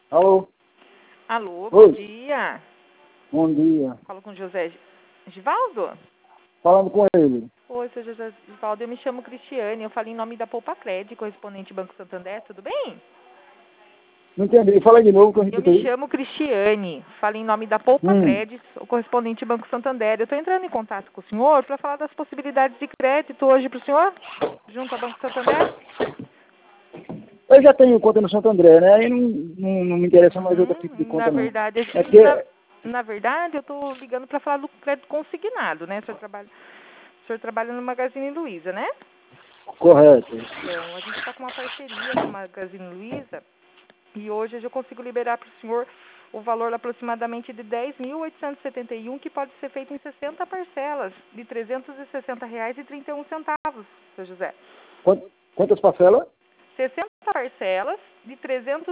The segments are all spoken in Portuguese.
Alô? Alô, bom Oi, dia. bom dia. Falo com José Givaldo? Falando com ele. Oi, sou José Givaldo, eu me chamo Cristiane, eu falo em nome da Poupa Cred, correspondente Banco Santander, tudo bem? Não entendi. Fala de novo que eu Eu repito me aí. chamo Cristiane, falo em nome da Poupa Hum. Cred, o correspondente Banco Santander. Eu estou entrando em contato com o senhor para falar das possibilidades de crédito hoje para o senhor, junto ao Banco Santander. Eu já tenho conta no Santo André, né? Aí não me interessa mais outro tipo de Na conta, não. verdade, É porque... na verdade, eu estou ligando para falar do crédito consignado, né? O senhor trabalha no Magazine Luiza, né? Correto. Então, a gente está com uma parceria com a Magazine Luiza e hoje eu consigo liberar para o senhor o valor aproximadamente de 10.871, que pode ser feito em 60 parcelas de R$ 360,31, seu José. Quantas parcelas? 60 parcelas de R$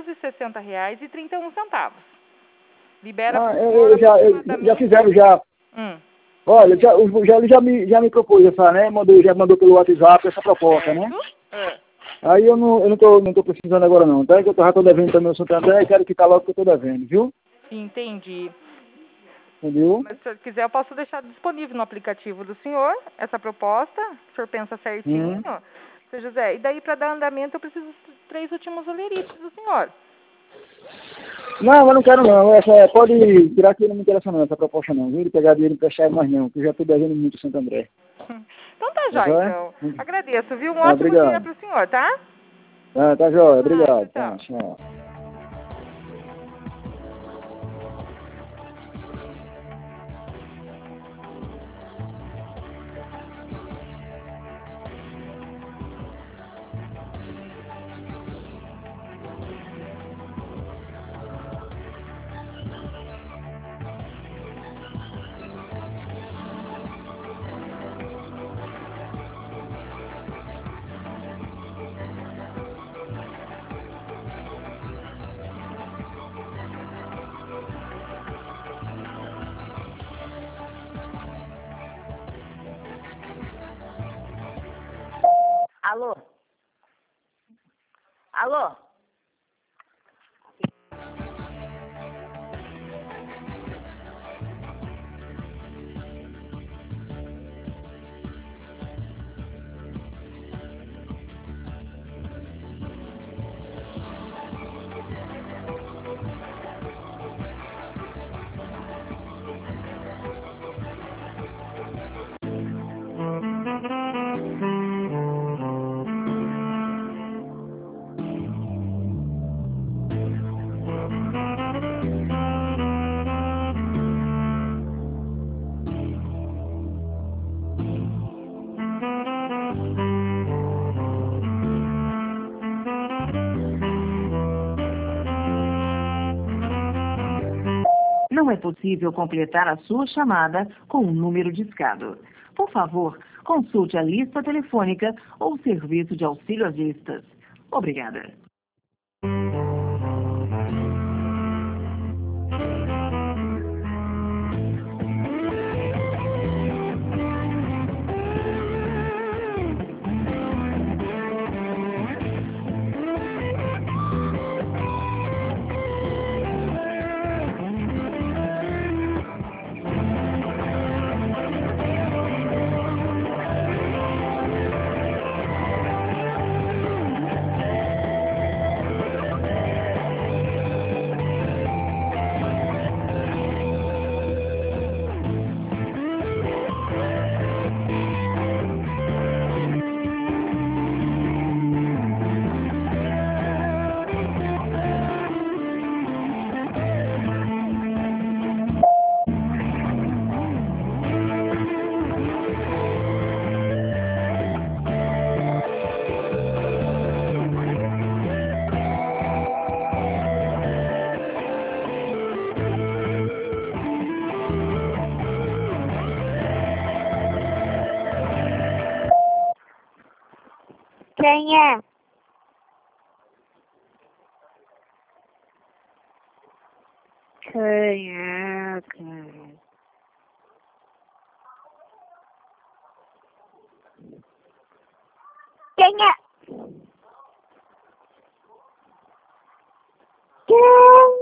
360,31. Libera Ah, para o senhor já aproximadamente... fizeram, já. Hum, Olha, ele já me propôs essa, né? Já mandou pelo WhatsApp essa proposta, né? certo? É. Aí eu não tô precisando agora não, tá? Que eu já tô devendo também o Santo André e quero quitar logo que eu tô devendo, viu? Entendi. Entendeu? Mas se o senhor quiser, eu posso deixar disponível no aplicativo do senhor essa proposta. O senhor pensa certinho. Hum. Seu José, e daí para dar andamento eu preciso dos 3 últimos olerites do senhor. Não, eu não quero não. Pode tirar que não me interessa não, essa proposta não, viu? De pegar dinheiro emprestado mais não, que eu já estou devendo muito Santo André. Então tá Tá jóia, joia? então. Agradeço, viu? Um Ah, ótimo dia obrigado. para o senhor, tá? Tá joia, Ah, tchau, obrigado. Tá, tchau. tchau. Alô? Alô? Não é possível completar a sua chamada com um número discado. Por favor, consulte a lista telefônica ou o serviço de auxílio às vistas. Obrigada. Quem é? Quem é? Quem é? Quem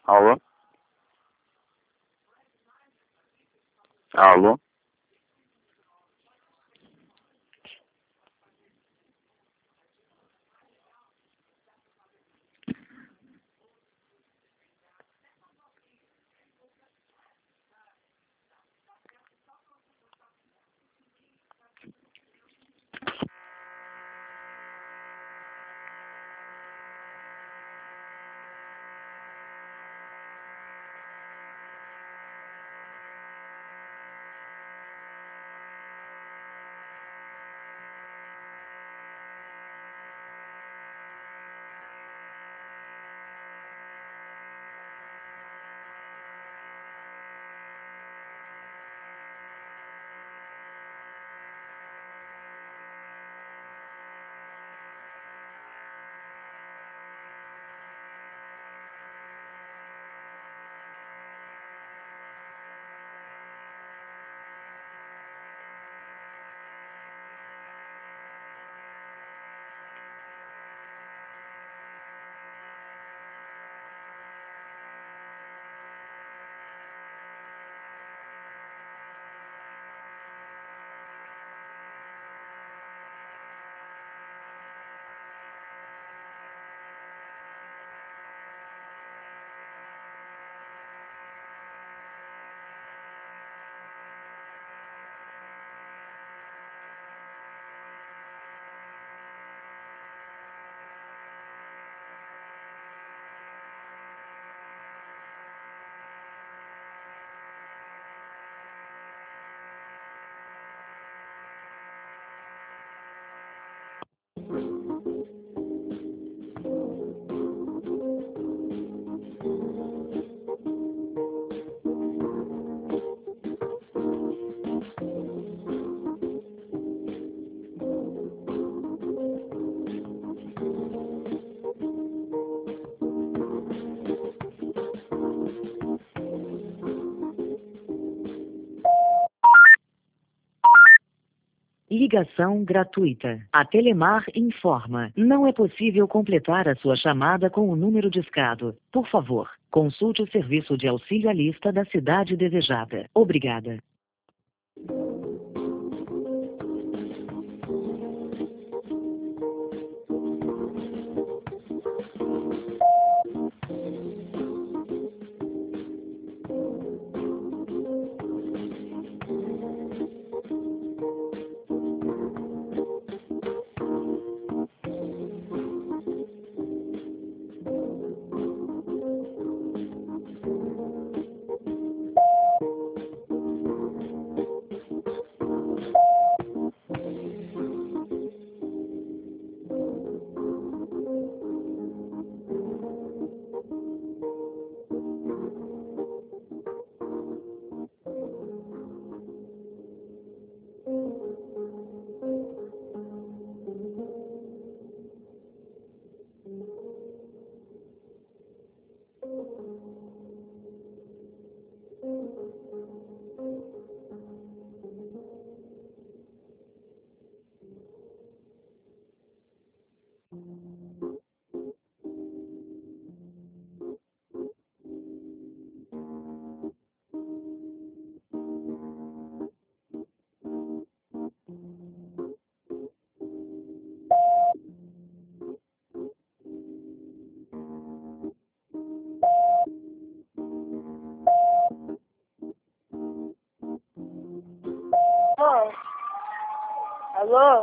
Alô? Alô? Ligação gratuita. A Telemar informa. Não é possível completar a sua chamada com o número discado. Por favor, consulte o serviço de auxílio à lista da cidade desejada. Obrigada. Alô? Alô?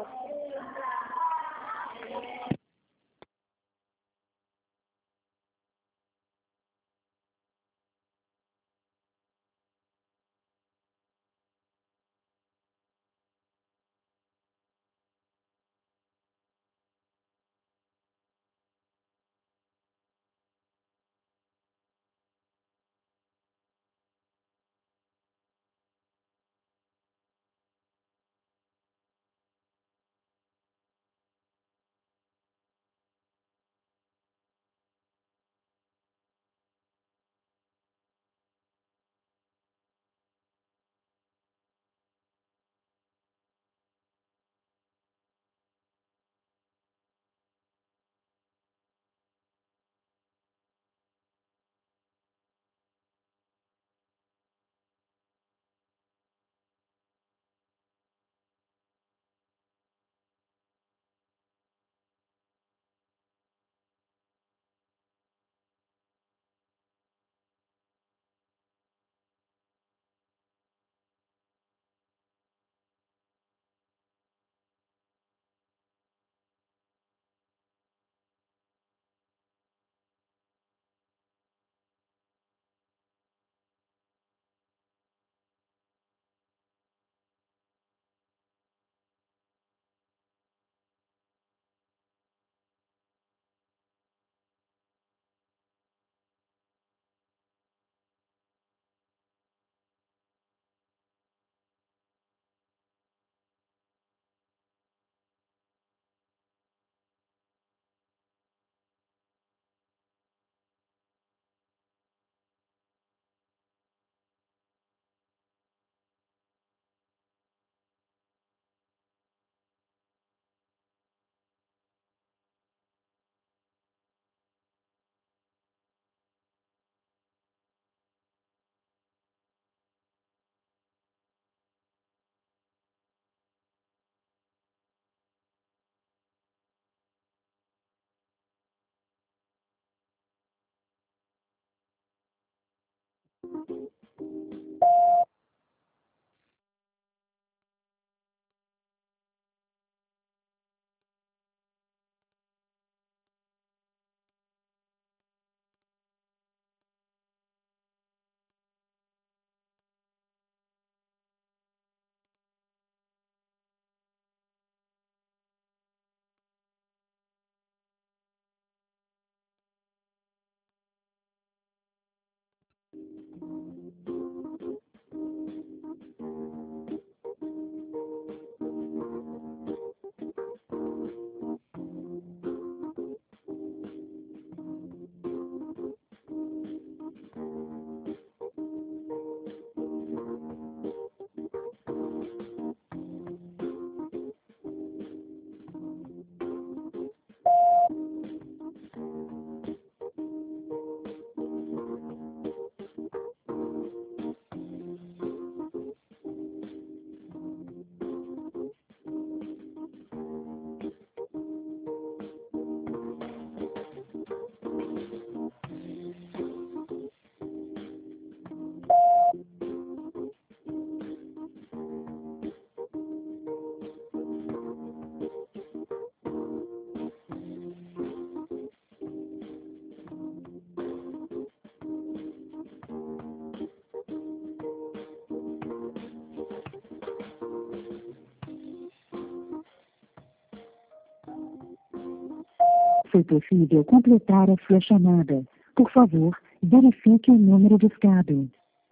Foi possível completar a sua chamada. Por favor, verifique o número discado.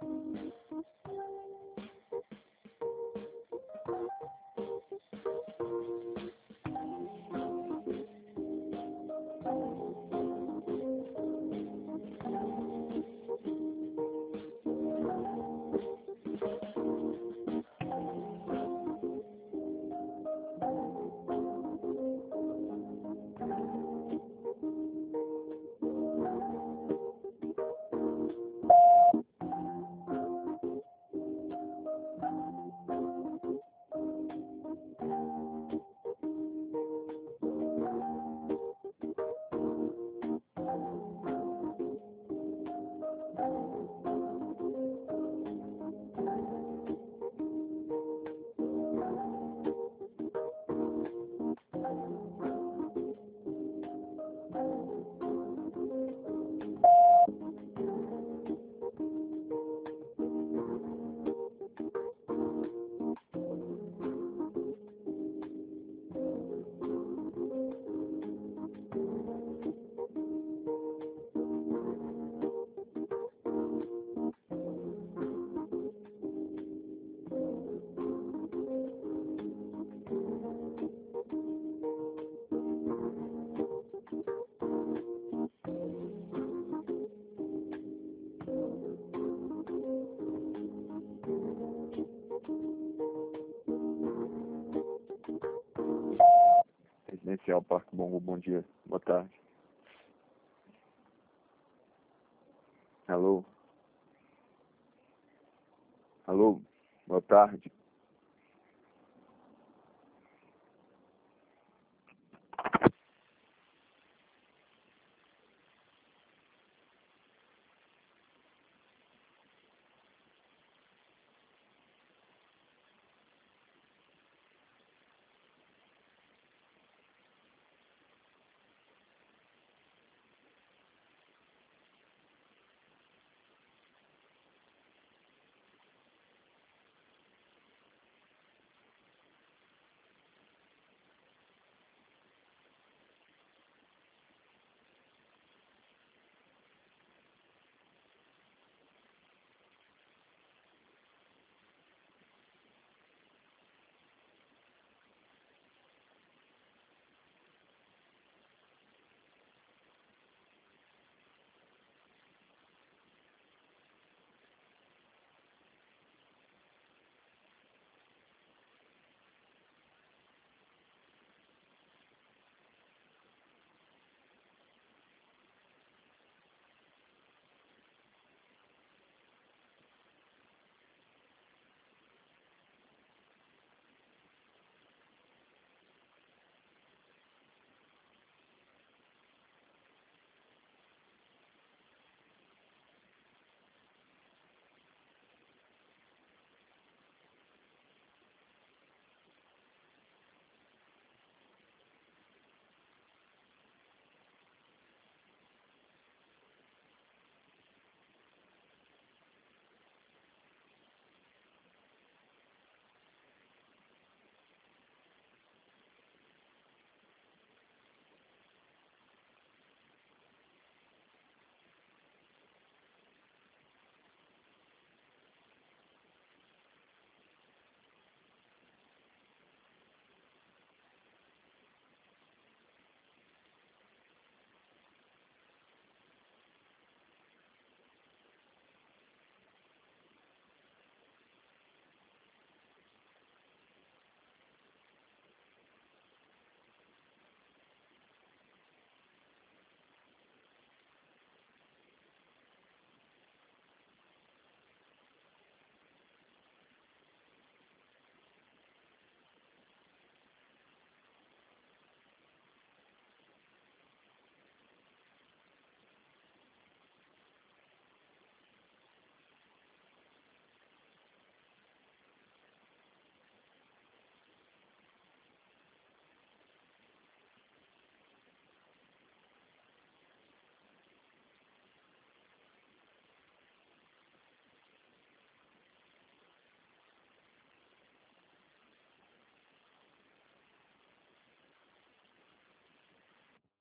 Residencial Parque Bongo, bom dia, boa tarde. Alô? Alô, boa tarde.